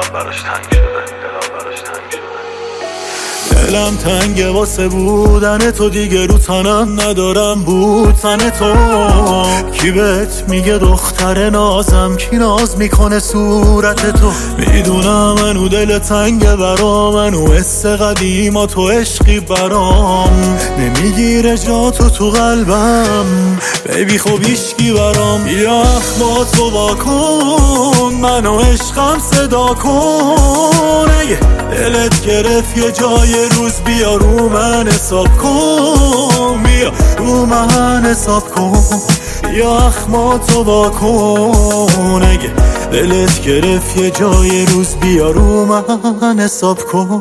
براش تنگ شده، دلم براش تنگ شده. دلم تنگه واسه بودن تو، دیگه رو تنم ندارم بودن تو. کی بهت میگه دختر نازم، کی ناز میکنه صورت تو؟ میدونم منو دل تنگه برام، منو حس قدیما تو عشقی برام، نمیگیره جا تو قلبم بیبی، خب هیچکی برام. یا اخماتو واکن، منو عشقم صدا کن، اگه دلت گرفت یه جای روز بیا رو من حساب کن، بیا رو من حساب کن. یا اخماتو واکن، اگه دلت گرفت یه جای روز بیا رو من حساب کن.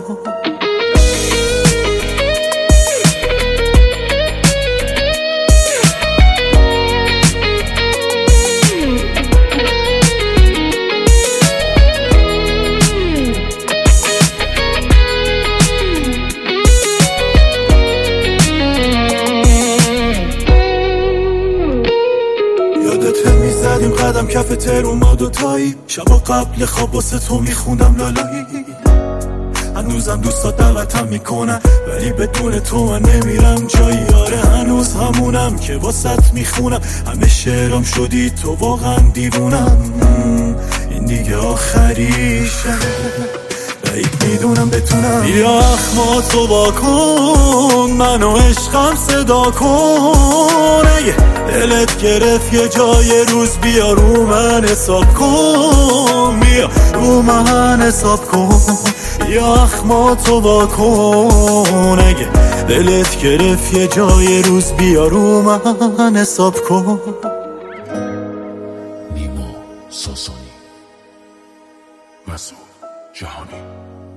میزدیم قدم کف تهرون ما دوتایی، شبا قبل خواب واسه تو میخوندم لالایی. هنوزم دوستات دعوتم میکنن ولی بدون تو من نمیرم جایی. آره هنوز همونم که واسط میخونم، همه شعرام شدی تو واقعا دیوونم. این دیگه آخریشه، بعید میدونم بتونم. بیا اخماتو واکن، منو عشقم صدا کن، اگه دلت گرفت یه جای روز بیا رو من حساب کن، بیا رو من حساب کن. یا اخماتو واکن، اگه دلت گرفت یه جای روز بیا رو من حساب کن. نیما ساسانی، مسعود جهانی.